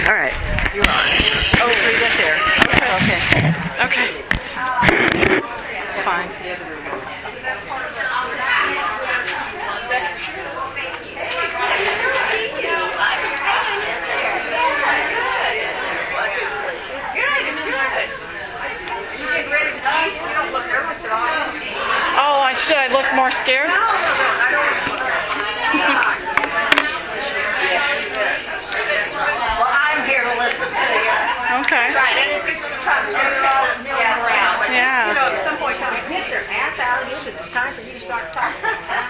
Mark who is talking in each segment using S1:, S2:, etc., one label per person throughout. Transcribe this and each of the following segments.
S1: All right. You're on. Oh, we get there. Okay. It's fine. Oh, should I look more scared?
S2: Well, I'm here to listen to you.
S1: Okay.
S2: Right, and it's tough. Everybody's milling around. But
S1: Yeah.
S2: you know, at some point in time, you get their ass out of you because it's time for you to start talking.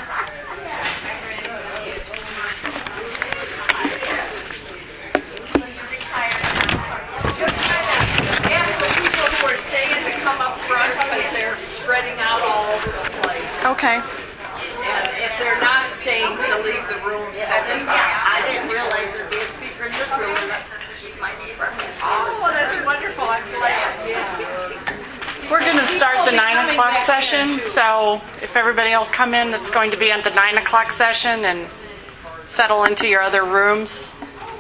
S3: Just ask the people who are staying to come up front because they're spreading out all over the place.
S1: Okay.
S3: And if they're not staying, to leave the room so they
S2: I didn't realize there'd be a speaker in this room. She's my neighbor.
S3: Oh, well, that's wonderful. I'm glad. Yeah.
S1: We're going to start the 9 o'clock session, so if everybody will come in that's going to be at the 9 o'clock session and settle into your other rooms.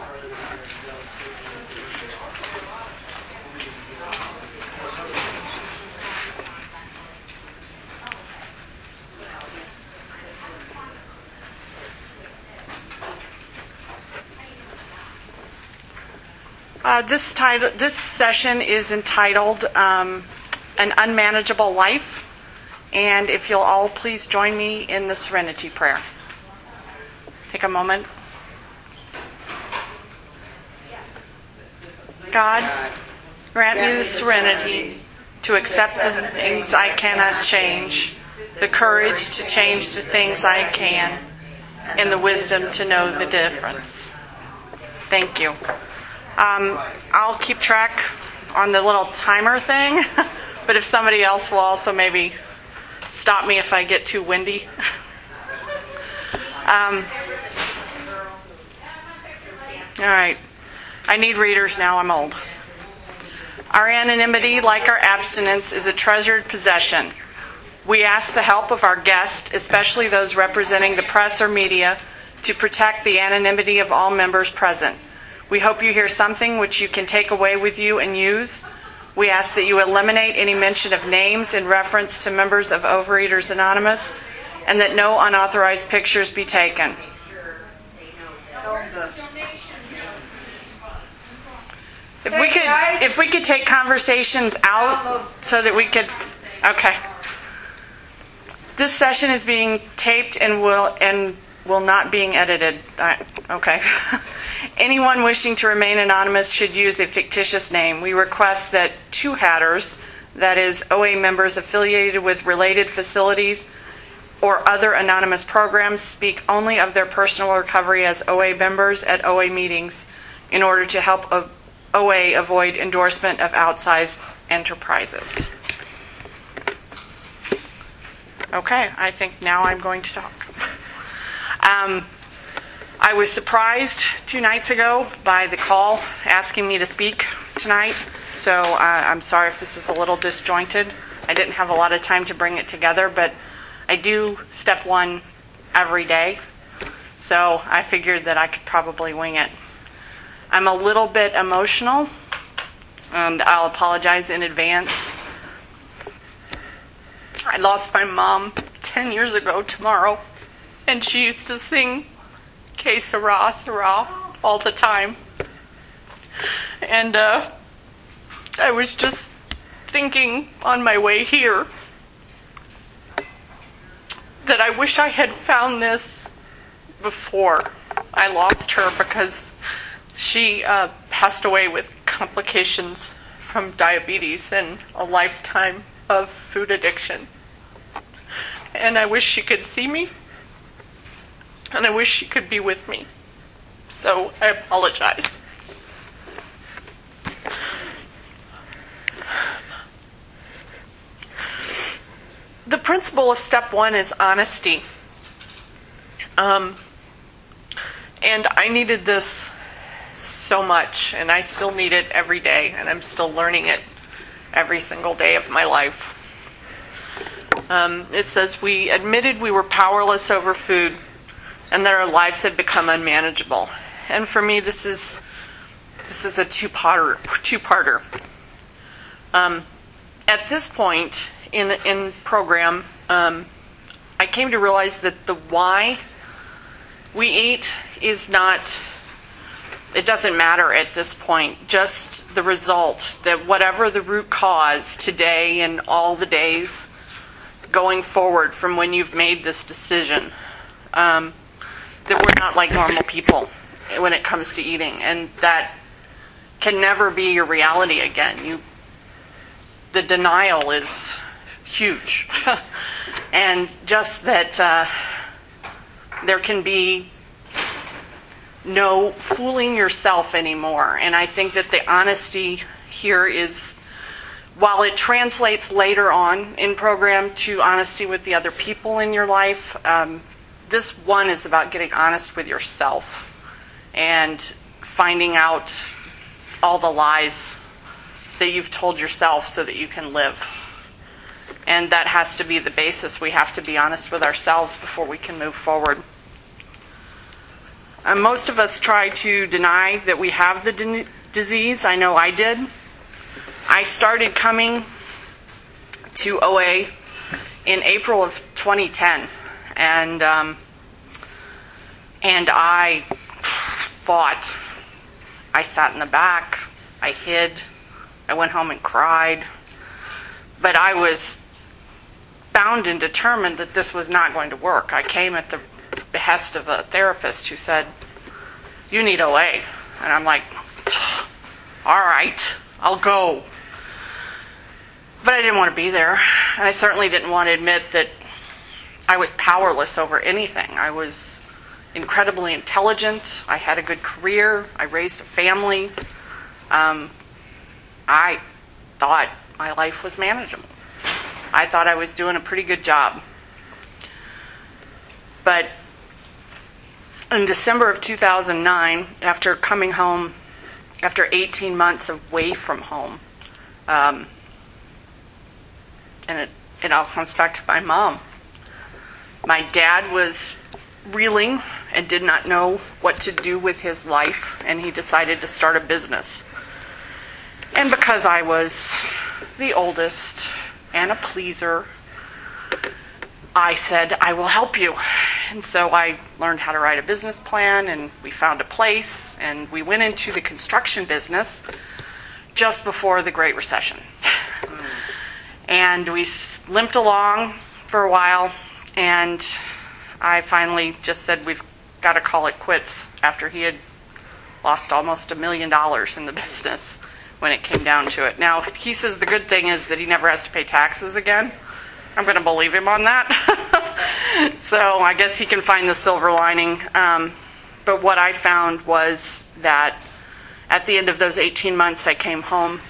S1: This session is entitled An Unmanageable Life, and if you'll all please join me in the Serenity Prayer. Take a moment. God, grant me the serenity to accept the things I cannot change, the courage to change the things I can, and the wisdom to know the difference. Thank you. I'll keep track on the little timer thing, but if somebody else will also maybe stop me if I get too windy. All right. I need readers now. I'm old. Our anonymity, like our abstinence, is a treasured possession. We ask the help of our guests, especially those representing the press or media, to protect the anonymity of all members present. We hope you hear something which you can take away with you and use. We ask that you eliminate any mention of names in reference to members of Overeaters Anonymous, and that no unauthorized pictures be taken. If we could take conversations out so that we could. Okay. This session is being taped and will not being edited. Okay. Anyone wishing to remain anonymous should use a fictitious name. We request that two hatters, that is, OA members affiliated with related facilities or other anonymous programs, speak only of their personal recovery as OA members at OA meetings in order to help OA avoid endorsement of outside enterprises. Okay, I think now I'm going to talk. I was surprised 2 nights ago by the call asking me to speak tonight, so I'm sorry if this is a little disjointed. I didn't have a lot of time to bring it together, but I do step 1 every day, so I figured that I could probably wing it. I'm a little bit emotional, and I'll apologize in advance. I lost my mom 10 years ago tomorrow, and she used to sing Que Sera, Sera all the time. And I was just thinking on my way here that I wish I had found this before I lost her, because she passed away with complications from diabetes and a lifetime of food addiction. And I wish she could see me, and I wish she could be with me. So I apologize. The principle of step 1 is honesty. And I needed this so much, and I still need it every day, and I'm still learning it every single day of my life. It says, we admitted we were powerless over food and that our lives had become unmanageable. And for me, this is This is a two-parter. At this point in program, I came to realize that the why we eat is not, it doesn't matter at this point. Just the result, that whatever the root cause today and all the days going forward from when you've made this decision, that we're not like normal people when it comes to eating, and that can never be your reality again. The denial is huge. And just that there can be no fooling yourself anymore. And I think that the honesty here is, while it translates later on in program to honesty with the other people in your life, this one is about getting honest with yourself and finding out all the lies that you've told yourself so that you can live. And that has to be the basis. We have to be honest with ourselves before we can move forward. Most of us try to deny that we have the disease. I know I did. I started coming to OA in April of 2010. And I fought. I sat in the back. I hid. I went home and cried. But I was bound and determined that this was not going to work. I came at the behest of a therapist who said, "You need OA." And I'm like, all right, I'll go. But I didn't want to be there. And I certainly didn't want to admit that I was powerless over anything. I was incredibly intelligent. I had a good career. I raised a family. I thought my life was manageable. I thought I was doing a pretty good job. But in December of 2009, after coming home, after 18 months away from home, and it all comes back to my mom. My dad was reeling and did not know what to do with his life, and he decided to start a business. And because I was the oldest and a pleaser, I said, I will help you. And so I learned how to write a business plan, and we found a place, and we went into the construction business just before the Great Recession. And we limped along for a while, and I finally just said, we've got to call it quits, after he had lost almost $1 million in the business when it came down to it. Now, he says the good thing is that he never has to pay taxes again. I'm going to believe him on that. So I guess he can find the silver lining. But what I found was that at the end of those 18 months I came home,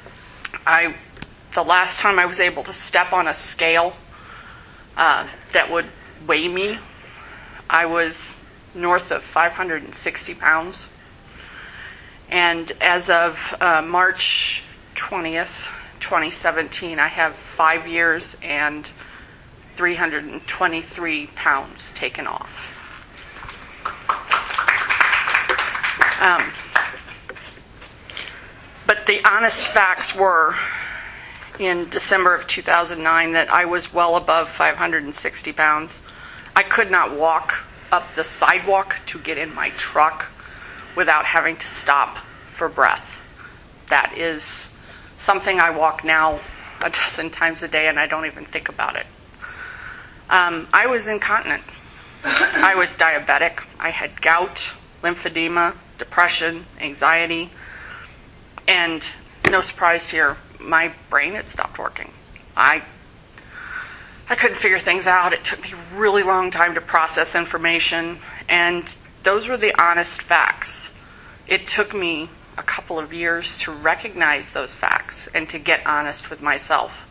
S1: the last time I was able to step on a scale that would weigh me, I was north of 560 pounds. And as of March 20th, 2017, I have 5 years and 323 pounds taken off. But the honest facts were, in December of 2009, that I was well above 560 pounds. I could not walk up the sidewalk to get in my truck without having to stop for breath. That is something I walk now 12 times a day, and I don't even think about it. I was incontinent. I was diabetic. I had gout, lymphedema, depression, anxiety, and no surprise here, my brain had stopped working. I couldn't figure things out. It took me a really long time to process information, and those were the honest facts. It took me a couple of years to recognize those facts and to get honest with myself.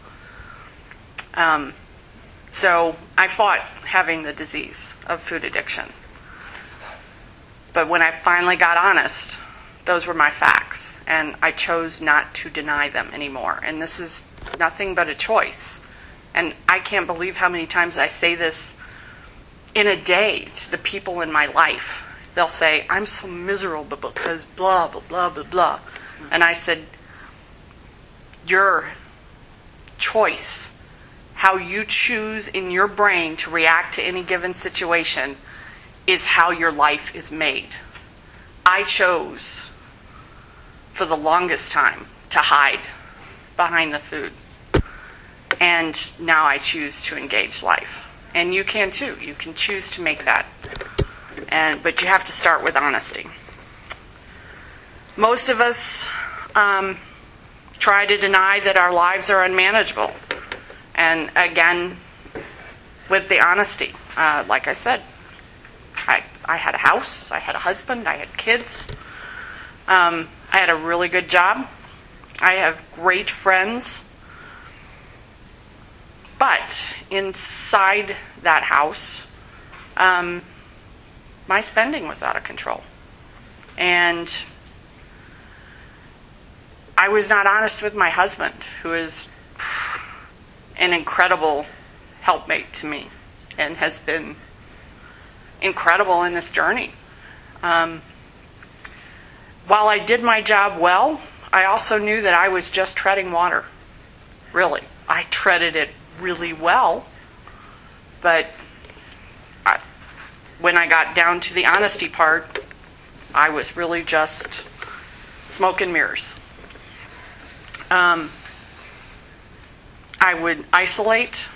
S1: So I fought having the disease of food addiction. But when I finally got honest, those were my facts, and I chose not to deny them anymore. And this is nothing but a choice. And I can't believe how many times I say this in a day to the people in my life, they'll say, I'm so miserable because blah, blah, blah, blah, blah. And I said, your choice, how you choose in your brain to react to any given situation, is how your life is made. I chose for the longest time to hide behind the food. And now I choose to engage life. And you can too. You can choose to make that. But you have to start with honesty. Most of us try to deny that our lives are unmanageable. And again, with the honesty, like I said, I had a house, I had a husband, I had kids. I had a really good job. I have great friends. But inside that house, my spending was out of control. And I was not honest with my husband, who is an incredible helpmate to me and has been incredible in this journey. While I did my job well, I also knew that I was just treading water. Really. I treaded it really well, but when I got down to the honesty part, I was really just smoke and mirrors. I would isolate.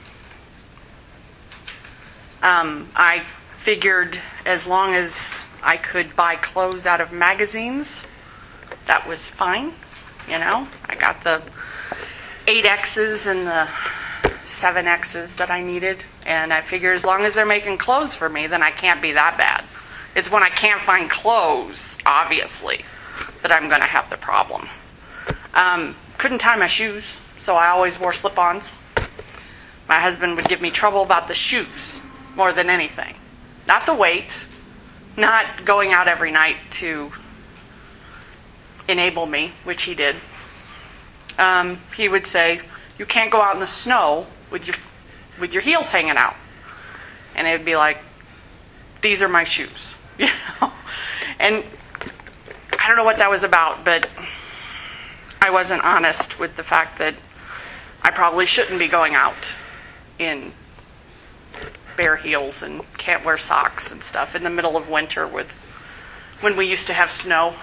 S1: I figured as long as I could buy clothes out of magazines, that was fine. You know, I got the 8Xs and the 7Xs that I needed, and I figure as long as they're making clothes for me, then I can't be that bad. It's when I can't find clothes, obviously, that I'm going to have the problem. Couldn't tie my shoes, so I always wore slip-ons. My husband would give me trouble about the shoes more than anything. Not the weight, not going out every night to enable me, which he did. He would say, you can't go out in the snow with your heels hanging out. And it would be like, these are my shoes. You know? And I don't know what that was about, but I wasn't honest with the fact that I probably shouldn't be going out in bare heels and can't wear socks and stuff in the middle of winter when we used to have snow.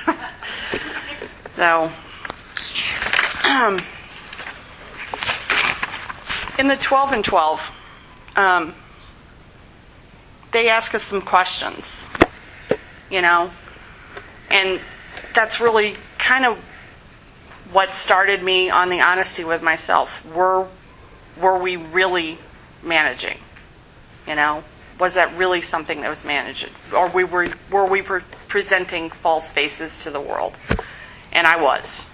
S1: So, in the 12 and 12, they ask us some questions, you know, and that's really kind of what started me on the honesty with myself. Were we really managing? You know, was that really something that was managed, or were we presenting false faces to the world? And I was.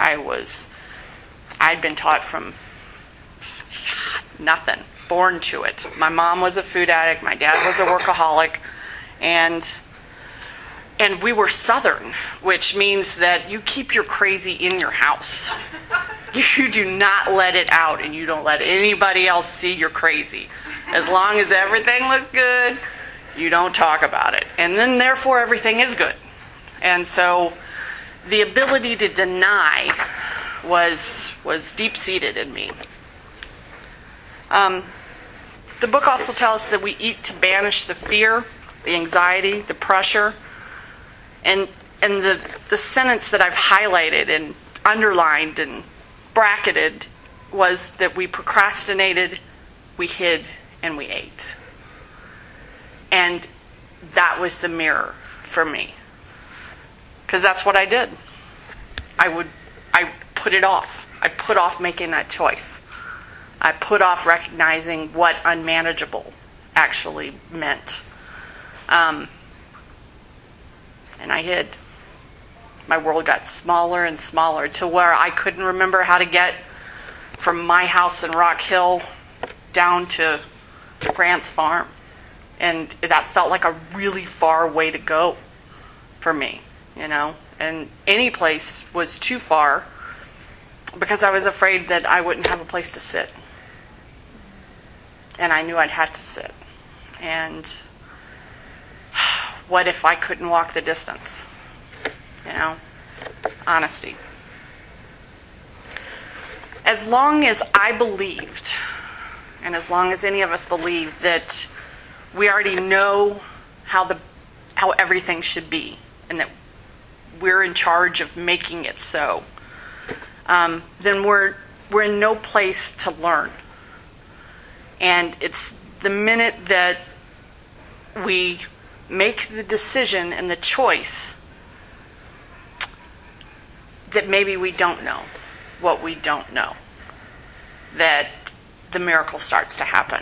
S1: I'd been taught from nothing, born to it. My mom was a food addict. My dad was a workaholic, and we were Southern, which means that you keep your crazy in your house. You do not let it out, and you don't let anybody else see you're crazy. As long as everything looks good, you don't talk about it. And then, therefore, everything is good. And so the ability to deny was deep-seated in me. The book also tells us that we eat to banish the fear, the anxiety, the pressure. And the sentence that I've highlighted and underlined and bracketed was that we procrastinated, we hid, and we ate. And that was the mirror for me. Because that's what I did. I put it off. I put off making that choice. I put off recognizing what unmanageable actually meant. And I hid. My world got smaller and smaller to where I couldn't remember how to get from my house in Rock Hill down to Grant's farm. And that felt like a really far way to go for me, you know. And any place was too far because I was afraid that I wouldn't have a place to sit. And I knew I'd have to sit. And what if I couldn't walk the distance? Honesty. As long as I believed, and as long as any of us believe that we already know how everything should be, and that we're in charge of making it so, then we're in no place to learn. And it's the minute that we make the decision and the choice that maybe we don't know what we don't know, that the miracle starts to happen.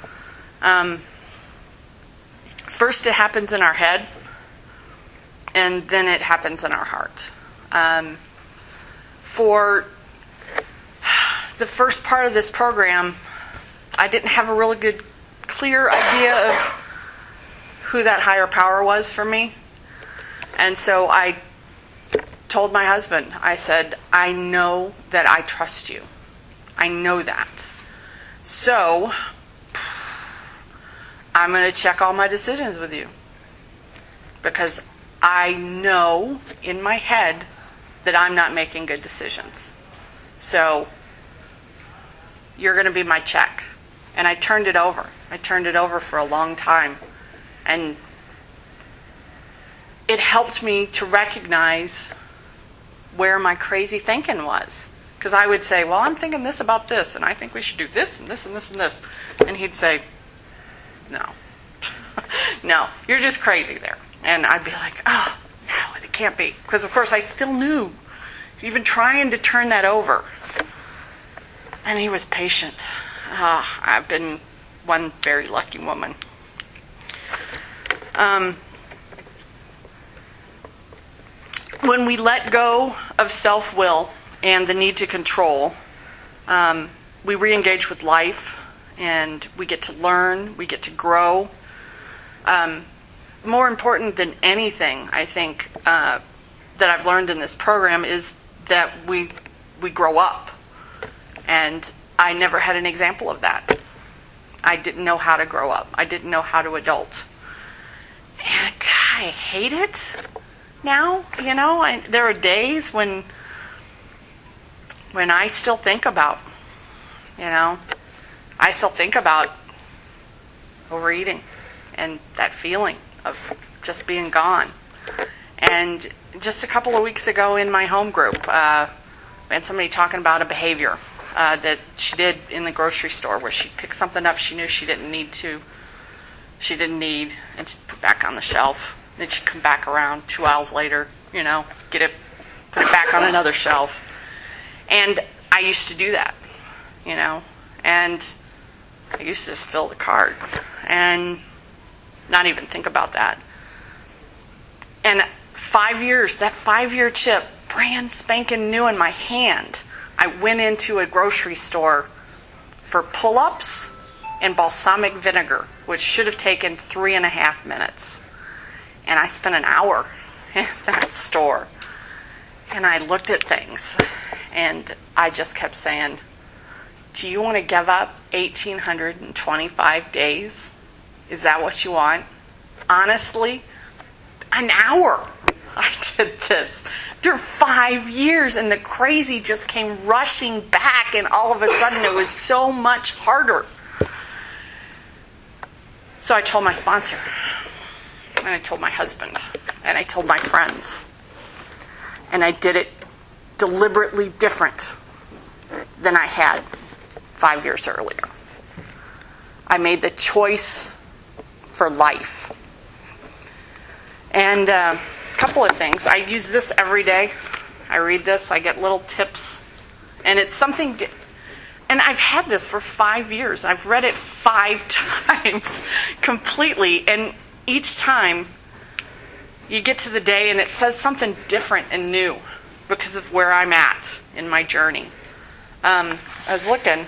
S1: First it happens in our head, and then it happens in our heart. For the first part of this program, I didn't have a really good, clear idea of who that higher power was for me. And so I told my husband, I said, I know that I trust you. I know that. So I'm going to check all my decisions with you. Because I know in my head that I'm not making good decisions. So you're going to be my check. And I turned it over. I turned it over for a long time. And it helped me to recognize where my crazy thinking was. Because I would say, well, I'm thinking this about this, and I think we should do this and this and this and this. And he'd say, no. No, you're just crazy there. And I'd be like, oh, no, it can't be. Because, of course, I still knew, even trying to turn that over. And he was patient. I've been one very lucky woman. When we let go of self-will and the need to control, we re-engage with life, and we get to learn, we get to grow. More important than anything, I think, that I've learned in this program is that we grow up. And I never had an example of that. I didn't know how to grow up. I didn't know how to adult. And God, I hate it now. There are days when I still think about, I still think about overeating and that feeling of just being gone. And just a couple of weeks ago in my home group, I had somebody talking about a behavior that she did in the grocery store where she picked something up she knew she didn't need, and she'd put back on the shelf. Then she'd come back around 2 hours later, get it, put it back on another shelf. And I used to do that, and I used to just fill the cart and not even think about that. And 5 years, that 5-year chip, brand spanking new in my hand, I went into a grocery store for pull-ups and balsamic vinegar, which should have taken 3.5 minutes. And I spent an hour in that store. And I looked at things, and I just kept saying, do you want to give up 1,825 days? Is that what you want? Honestly, an hour I did this. After 5 years, and the crazy just came rushing back, and all of a sudden it was so much harder. So I told my sponsor, and I told my husband, and I told my friends. And I did it deliberately different than I had 5 years earlier. I made the choice for life. And a couple of things. I use this every day. I read this. I get little tips. And it's something... And I've had this for 5 years. I've read it 5 times completely. And each time you get to the day and it says something different and new because of where I'm at in my journey. I was looking.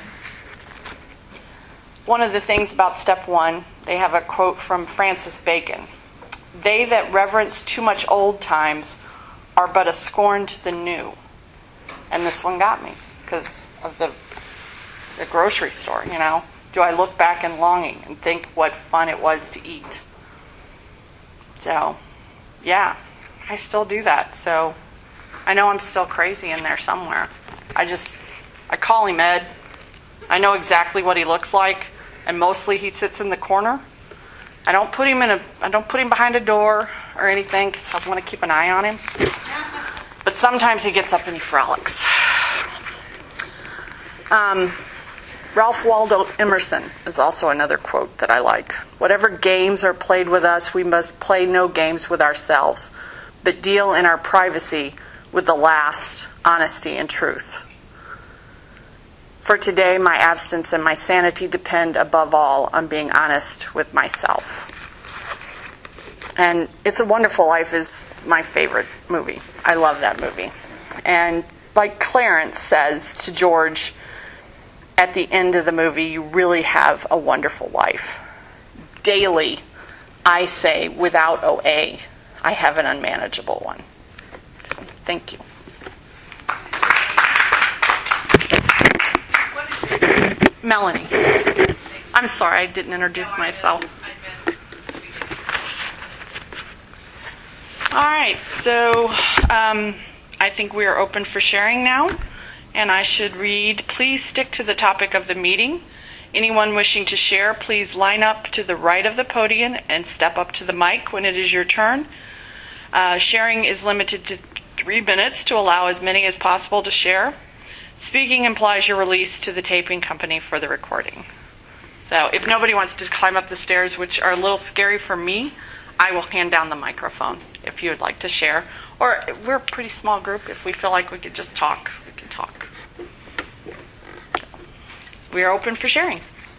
S1: One of the things about step 1, they have a quote from Francis Bacon. They that reverence too much old times are but a scorn to the new. And this one got me because of the grocery store, Do I look back in longing and think what fun it was to eat? So, yeah, I still do that. So I know I'm still crazy in there somewhere. I call him Ed. I know exactly what he looks like, and mostly he sits in the corner. I don't put him behind a door or anything because I want to keep an eye on him. But sometimes he gets up and he frolics. Ralph Waldo Emerson is also another quote that I like. Whatever games are played with us, we must play no games with ourselves, but deal in our privacy with the last, honesty and truth. For today, my abstinence and my sanity depend above all on being honest with myself. And It's a Wonderful Life is my favorite movie. I love that movie. And like Clarence says to George at the end of the movie, you really have a wonderful life. Daily, I say, without OA, I have an unmanageable one. So, thank you. Melanie. I'm sorry, I didn't introduce myself. All right, so I think we are open for sharing now. And I should read, please stick to the topic of the meeting. Anyone wishing to share, please line up to the right of the podium and step up to the mic when it is your turn. Sharing is limited to 3 minutes to allow as many as possible to share. Speaking implies your release to the taping company for the recording. So if nobody wants to climb up the stairs, which are a little scary for me, I will hand down the microphone if you would like to share. Or we're a pretty small group. If we feel like we could just talk, we can talk. We are open for sharing.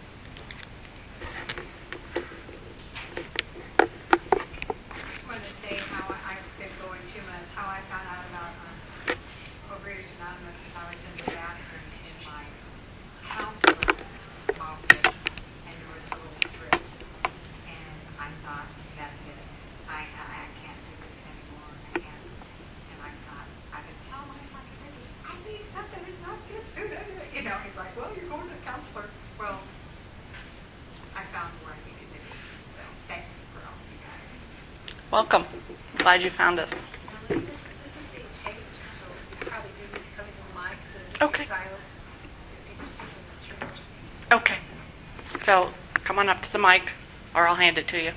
S4: I want to say how I've been going 2 minutes, how I found out about Overeaters Anonymous is I was in the bathroom in my counselor's office, and there was a little strip, and I thought, that's it. I can't do this anymore. And I thought, I could tell myself, I need something that's not just food. You know, he's like, well, you're going to a counselor. Well, I found where I needed to be. So thanks for all you guys.
S1: Welcome. Glad you found us.
S5: This is being taped, so you probably do need to come into the mic so there's
S1: Okay.
S5: silence. People speaking the truth.
S1: Okay. So come on up to the mic, or I'll hand it to you.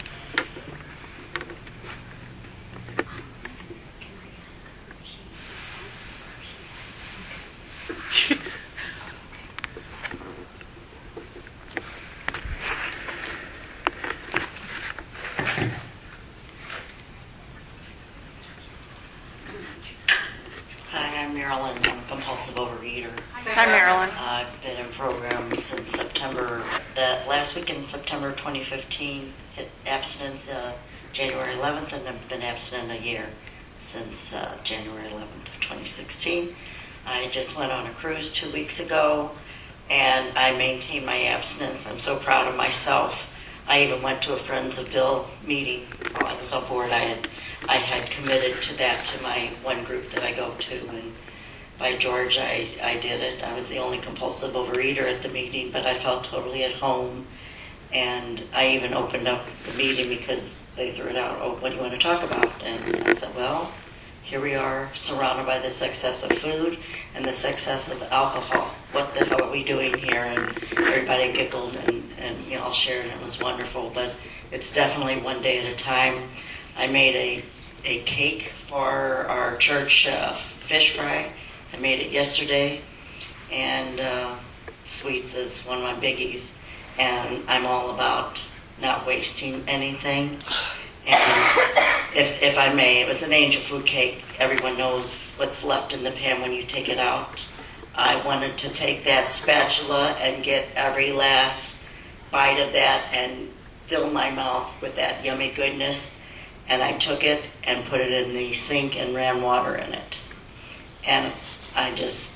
S2: Hi, I'm Marilyn. I'm a compulsive overeater.
S1: Hi, Marilyn.
S2: I've been in program since September, last week in September 2015, hit abstinence January 11th, and I've been abstinent a year since January 11th of 2016. I just went on a cruise 2 weeks ago, and I maintained my abstinence. I'm so proud of myself. I even went to a Friends of Bill meeting while I was on board. I had committed to that, to my one group that I go to, and by George, I did it. I was the only compulsive overeater at the meeting, but I felt totally at home. And I even opened up the meeting because they threw it out, oh, what do you want to talk about? And I said, well, here we are surrounded by this excess of food and this excess of alcohol. What the hell are we doing here? And everybody giggled and all shared, and it was wonderful. But it's definitely one day at a time. I made a cake for our church fish fry. I made it yesterday, and sweets is one of my biggies. And I'm all about not wasting anything. And if I may, it was an angel food cake. Everyone knows what's left in the pan when you take it out. I wanted to take that spatula and get every last bite of that and fill my mouth with that yummy goodness. And I took it and put it in the sink and ran water in it. And I just,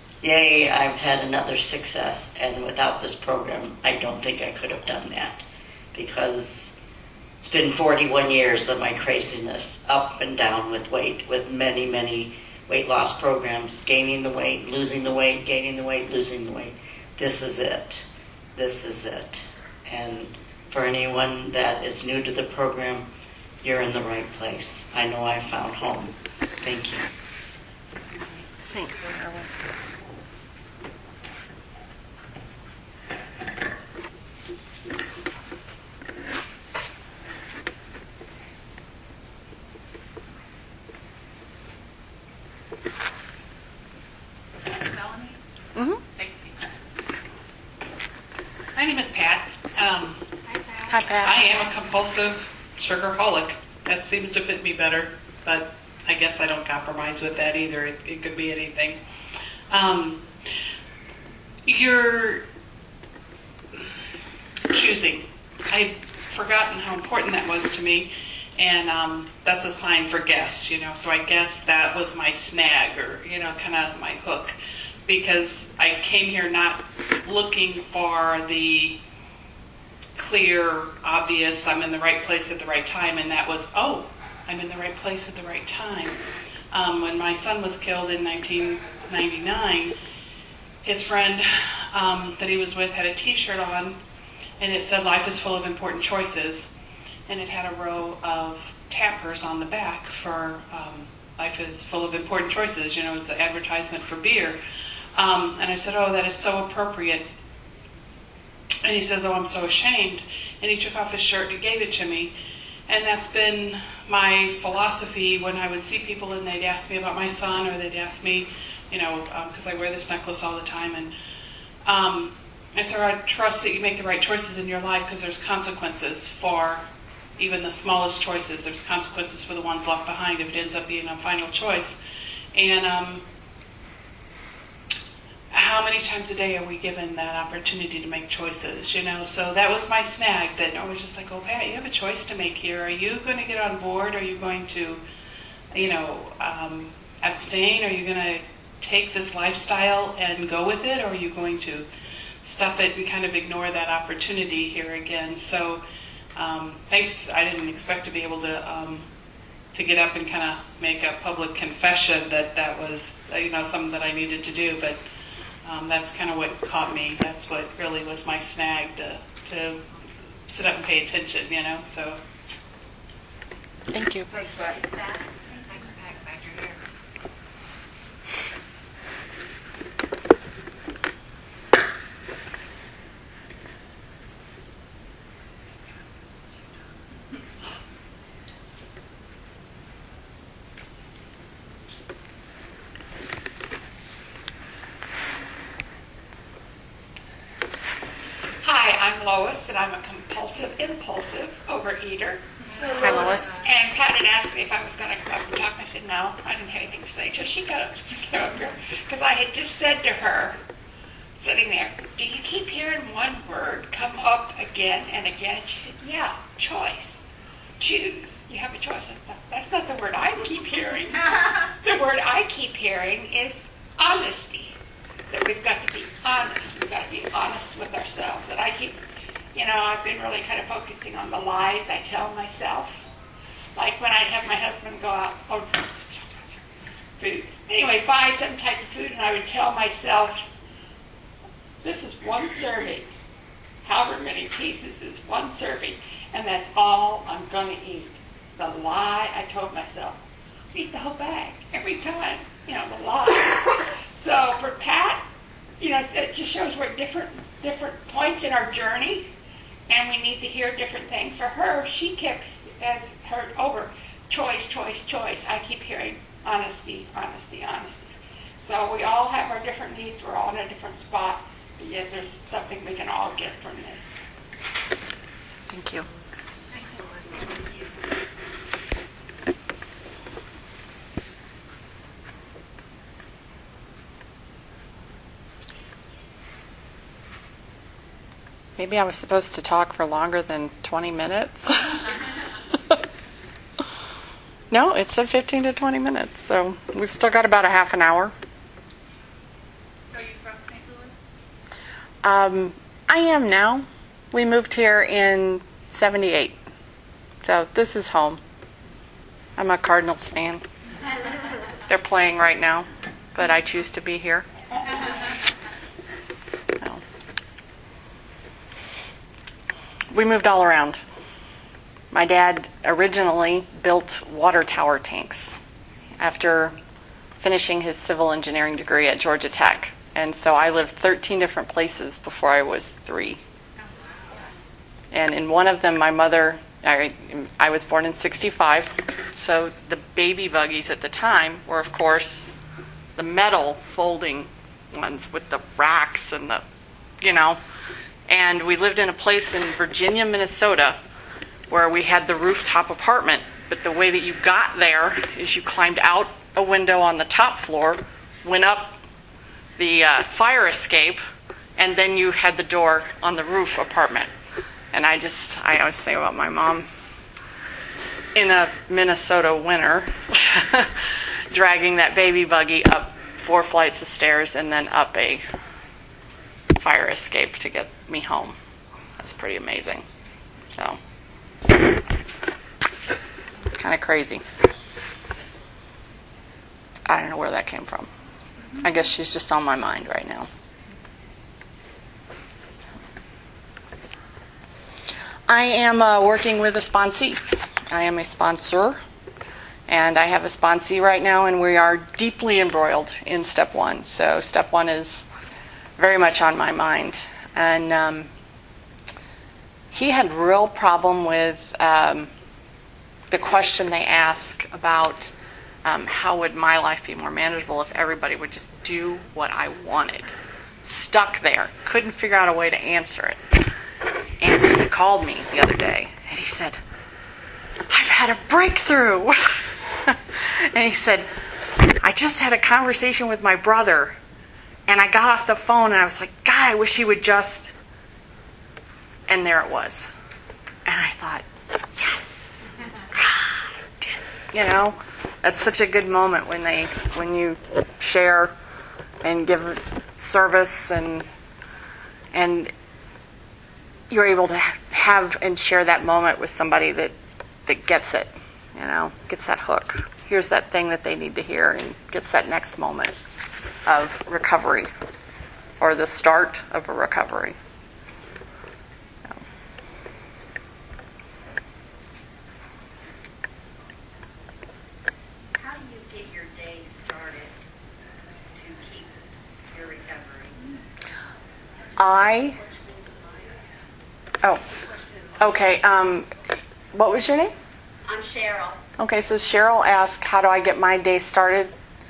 S2: yay, I've had another success. And without this program, I don't think I could have done that. Because it's been 41 years of my craziness, up and down with weight, with many, many weight loss programs, gaining the weight, losing the weight, gaining the weight, losing the weight. This is it. This is it. And for anyone that is new to the program, you're in the right place. I know I found home. Thank you.
S1: Thanks, Marilyn.
S4: Melanie?
S1: Mm-hmm.
S6: Thank you. My name is Pat.
S1: Hi, Pat.
S6: I am a compulsive sugarholic. That seems to fit me better, but I guess I don't compromise with that either. It could be anything. You're choosing. I've forgotten how important that was to me, and that's a sign for guess, So I guess that was my snag, or, kind of my hook, because I came here not looking for the clear, obvious, I'm in the right place at the right time, and that was, I'm in the right place at the right time. When my son was killed in 1999, his friend that he was with had a t-shirt on, and it said, "Life is full of important choices," and it had a row of tappers on the back for life is full of important choices. It's an advertisement for beer. And I said, "Oh, that is so appropriate." And he says, "Oh, I'm so ashamed." And he took off his shirt and he gave it to me. And that's been my philosophy when I would see people and they'd ask me about my son, or they'd ask me, because I wear this necklace all the time. And I said, "I trust that you make the right choices in your life, because there's consequences for even the smallest choices. There's consequences for the ones left behind if it ends up being a final choice." And how many times a day are we given that opportunity to make choices, So that was my snag, that I was just like, "Oh, Pat, you have a choice to make here. Are you going to get on board? Are you going to, abstain? Are you going to take this lifestyle and go with it? Or are you going to stuff it and kind of ignore that opportunity here again?" So thanks. I didn't expect to be able to get up and kind of make a public confession that was, something that I needed to do, but that's kind of what caught me. That's what really was my snag, to sit up and pay attention, so.
S1: Thank you.
S5: Thanks, Pat. Thanks, Pat. Glad you're here.
S7: Hi, I'm Lois, and I'm a compulsive overeater.
S1: Hi, Lois.
S7: And Pat had asked me if I was going to come up and talk. I said, no, I didn't have anything to say. So she got up here, because I had just said to her, sitting there, "Do you keep hearing one word come up again and again?" And she said, "Yeah, choice. Choose. You have a choice." I thought, that's not the word I keep hearing. The word I keep hearing is honesty. That we've got to be honest. We've got to be honest with ourselves. And I keep, I've been really kind of focusing on the lies I tell myself. Like when I'd have my husband go out, foods. Anyway, buy some type of food, and I would tell myself, this is one serving. However many pieces is one serving, and that's all I'm going to eat. The lie I told myself. Eat the whole bag every time. The lie. So for Pat, it just shows we're at different points in our journey, and we need to hear different things. For her, she kept, as heard over, choice. I keep hearing honesty. So we all have our different needs. We're all in a different spot, but yet there's something we can all get from this.
S1: Thank you. Maybe I was supposed to talk for longer than 20 minutes. No, it said 15 to 20 minutes, so we've still got about a half an hour.
S3: Are you from St. Louis?
S1: I am now. We moved here in 78, so this is home. I'm a Cardinals fan. They're playing right now, but I choose to be here. We moved all around. My dad originally built water tower tanks after finishing his civil engineering degree at Georgia Tech. And so I lived 13 different places before I was 3. And in one of them, my mother, I was born in 65, so the baby buggies at the time were, of course, the metal folding ones with the racks and the, and we lived in a place in Virginia, Minnesota, where we had the rooftop apartment. But the way that you got there is you climbed out a window on the top floor, went up the fire escape, and then you had the door on the roof apartment. And I always think about my mom in a Minnesota winter dragging that baby buggy up 4 flights of stairs and then up a fire escape to get me home. That's pretty amazing. So, kind of crazy. I don't know where that came from. I guess she's just on my mind right now. I am working with a sponsee. I am a sponsor, and I have a sponsee right now, and we are deeply embroiled in step 1. So step 1 is very much on my mind. And he had real problem with the question they ask about how would my life be more manageable if everybody would just do what I wanted. Stuck there. Couldn't figure out a way to answer it. And he called me the other day, and he said, I've had a breakthrough. And he said, I just had a conversation with my brother, and I got off the phone, and I was like, God, I wish he would just... And there it was. And I thought, yes. That's such a good moment when you share and give service and you're able to have and share that moment with somebody that gets it, gets that hook. Here's that thing that they need to hear and gets that next moment of recovery or the start of a recovery.
S5: How do you get your day started to keep your recovery?
S1: Okay. What was your name?
S5: I'm Cheryl.
S1: Okay, so Cheryl asked, how do I get my day started?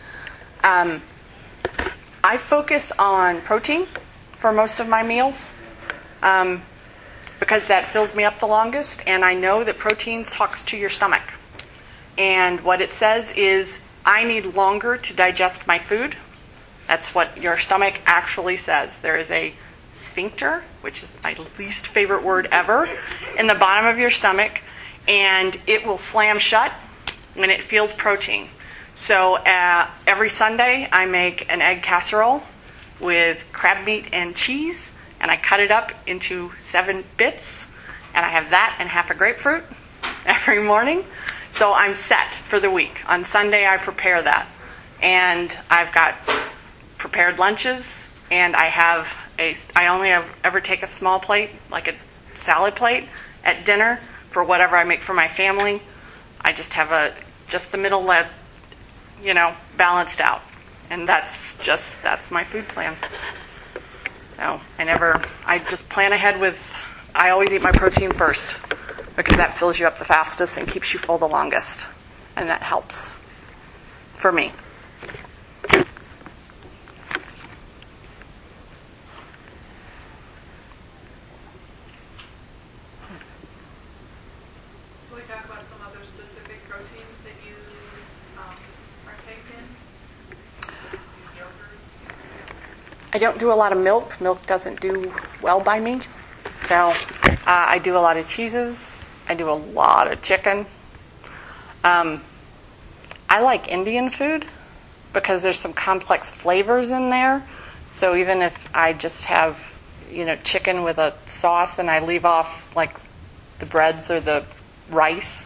S1: I focus on protein for most of my meals because that fills me up the longest, and I know that protein talks to your stomach. And what it says is, I need longer to digest my food. That's what your stomach actually says. There is a sphincter, which is my least favorite word ever, in the bottom of your stomach, and it will slam shut when it feels protein. So every Sunday I make an egg casserole with crab meat and cheese, and I cut it up into 7 bits, and I have that and half a grapefruit every morning. So I'm set for the week. On Sunday I prepare that, and I've got prepared lunches, and I only ever take a small plate, like a salad plate, at dinner for whatever I make for my family. I just have just the middle balanced out. And that's my food plan. So I just plan ahead I always eat my protein first because that fills you up the fastest and keeps you full the longest. And that helps for me. I don't do a lot of milk. Milk doesn't do well by me. So I do a lot of cheeses. I do a lot of chicken. I like Indian food because there's some complex flavors in there. So even if I just have, chicken with a sauce and I leave off like the breads or the rice,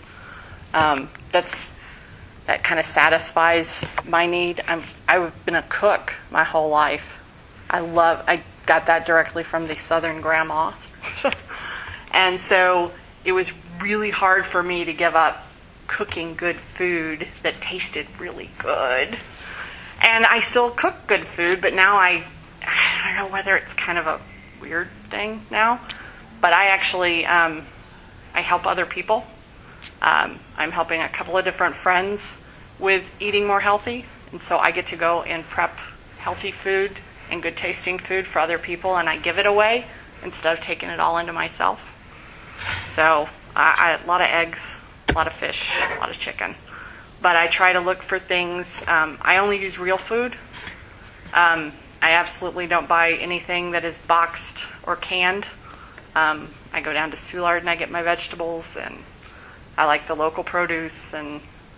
S1: that kind of satisfies my need. I've been a cook my whole life. I got that directly from the Southern grandma. And so it was really hard for me to give up cooking good food that tasted really good. And I still cook good food, but now I don't know whether it's kind of a weird thing now, but I actually, I help other people. I'm helping a couple of different friends with eating more healthy, and so I get to go and prep healthy food and good tasting food for other people, and I give it away instead of taking it all into myself. So a lot of eggs, a lot of fish, a lot of chicken. But I try to look for things. I only use real food. I absolutely don't buy anything that is boxed or canned. I go down to Soulard and I get my vegetables, and I like the local produce, and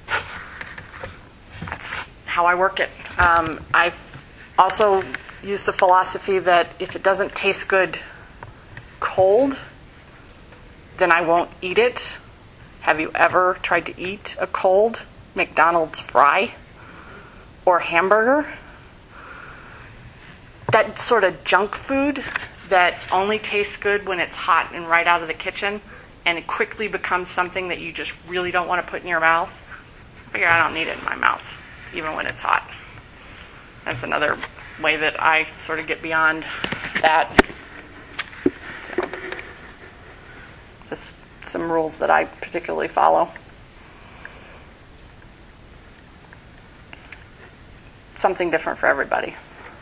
S1: that's how I work it. I also use the philosophy that if it doesn't taste good cold, then I won't eat it. Have you ever tried to eat a cold McDonald's fry or hamburger? That sort of junk food that only tastes good when it's hot and right out of the kitchen, and it quickly becomes something that you just really don't want to put in your mouth. I figure I don't need it in my mouth, even when it's hot. That's another way that I sort of get beyond that. So, just some rules that I particularly follow. Something different for everybody.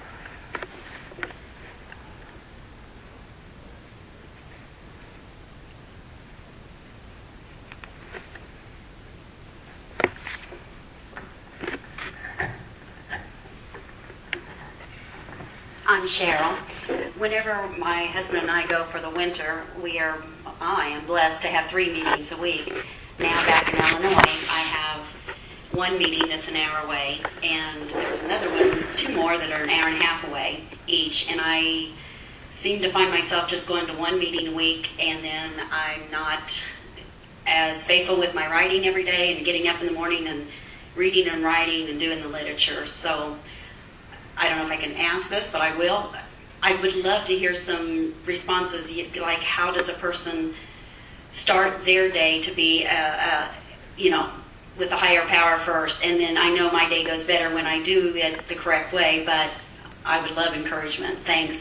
S8: I'm Cheryl. Whenever my husband and I go for the winter, I am blessed to have 3 meetings a week. Now back in Illinois, I have 1 meeting that's an hour away, and there's another one, 2 more that are an hour and a half away each, and I seem to find myself just going to 1 meeting a week, and then I'm not as faithful with my writing every day and getting up in the morning and reading and writing and doing the literature. So I don't know if I can ask this, but I will. I would love to hear some responses, like how does a person start their day to be, with a higher power first, and then I know my day goes better when I do it the correct way, but I would love encouragement. Thanks.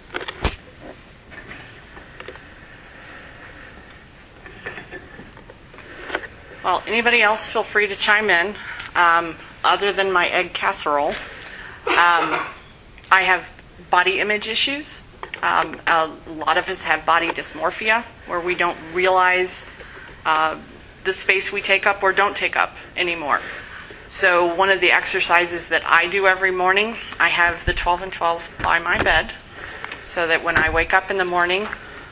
S1: Well, anybody else feel free to chime in. Other than my egg casserole, I have body image issues. A lot of us have body dysmorphia, where we don't realize the space we take up or don't take up anymore. So one of the exercises that I do every morning, I have the 12 and 12 by my bed, so that when I wake up in the morning,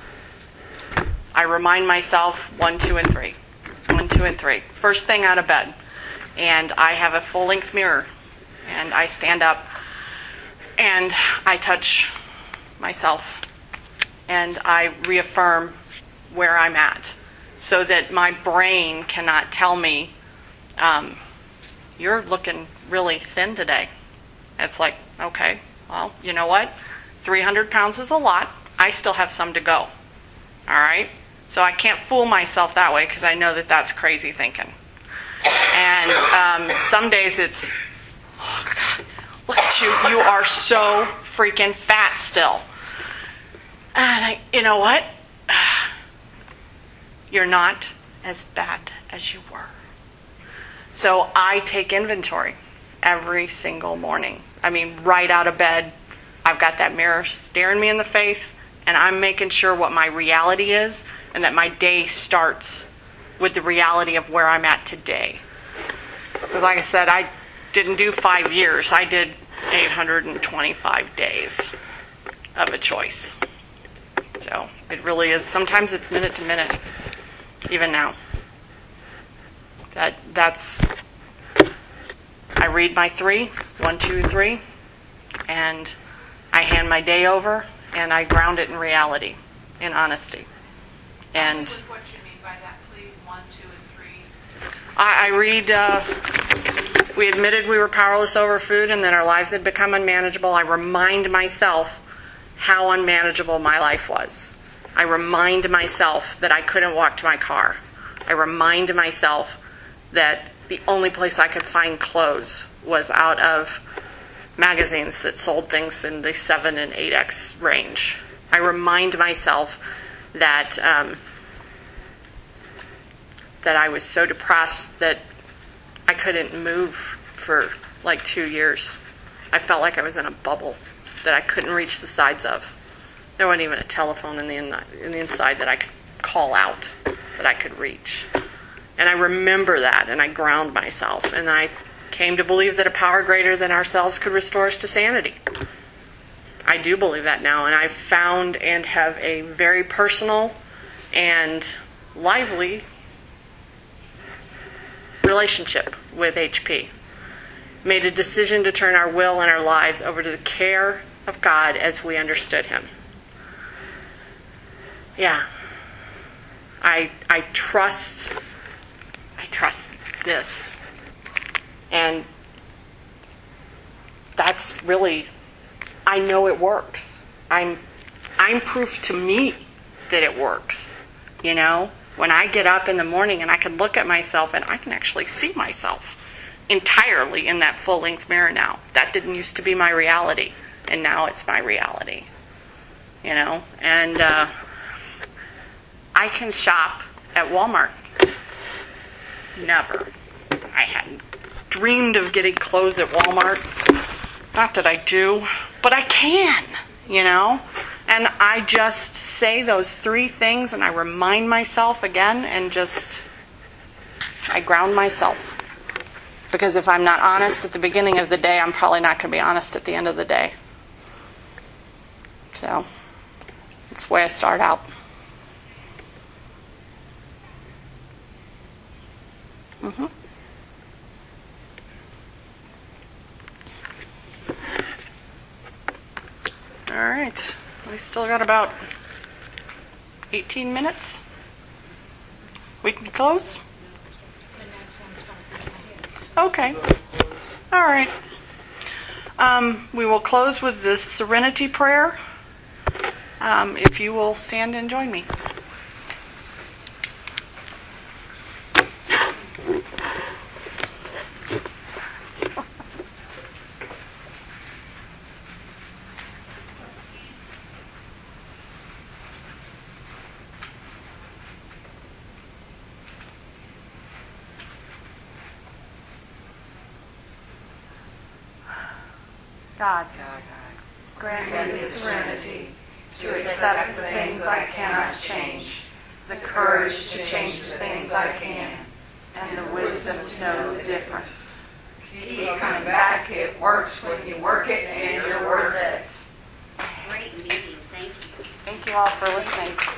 S1: I remind myself 1, 2, and 3. 1, 2, and 3. First thing out of bed. And I have a full-length mirror. And I stand up and I touch myself. And I reaffirm where I'm at, so that my brain cannot tell me, you're looking really thin today. It's like, okay, well, you know what? 300 pounds is a lot. I still have some to go. All right? So I can't fool myself that way, because I know that that's crazy thinking. And some days it's, oh, God, look at you. You are so freaking fat still. And I think, you know what? You're not as bad as you were. So I take inventory every single morning. I mean, right out of bed, I've got that mirror staring me in the face, and I'm making sure what my reality is, and that my day starts with the reality of where I'm at today. Because like I said, I didn't do 5 years. I did 825 days of a choice. So it really is. Sometimes it's minute to minute, even now. That's. I read my 3, 1, 2, 3, and I hand my day over, and I ground it in reality, in honesty. And
S3: What you mean by that, please? 1, 2, and 3.
S1: I read, we admitted we were powerless over food and that our lives had become unmanageable. I remind myself how unmanageable my life was. I remind myself that I couldn't walk to my car. I remind myself that the only place I could find clothes was out of magazines that sold things in the 7 and 8X range. I remind myself that that I was so depressed that I couldn't move for like 2 years. I felt like I was in a bubble that I couldn't reach the sides of. There wasn't even a telephone in the inside that I could call out, that I could reach. And I remember that, and I ground myself, and I came to believe that a power greater than ourselves could restore us to sanity. I do believe that now, and I've found and have a very personal and lively relationship with HP. Made a decision to turn our will and our lives over to the care of God as we understood Him. Yeah. I trust this. And that's really, I know it works. I'm proof to me that it works. You know, when I get up in the morning and I can look at myself and I can actually see myself entirely in that full-length mirror now. That didn't used to be my reality, and now it's my reality. You know, and I can shop at Walmart. Never. I hadn't dreamed of getting clothes at Walmart. Not that I do, but I can, you know. And I just say those 3 things and I remind myself again and just, I ground myself. Because if I'm not honest at the beginning of the day, I'm probably not going to be honest at the end of the day. So, that's the way I start out. Mm-hmm. All right. We still got about 18 minutes. We can close? Okay. All right. We will close with this serenity prayer. If you will stand and join me. God, grant me the serenity to accept the things I cannot change, the courage to change the things I can, and the wisdom to know the difference.
S3: Keep coming back. It works when you work it, and you're worth it.
S8: Great meeting. Thank you.
S1: Thank you all for listening.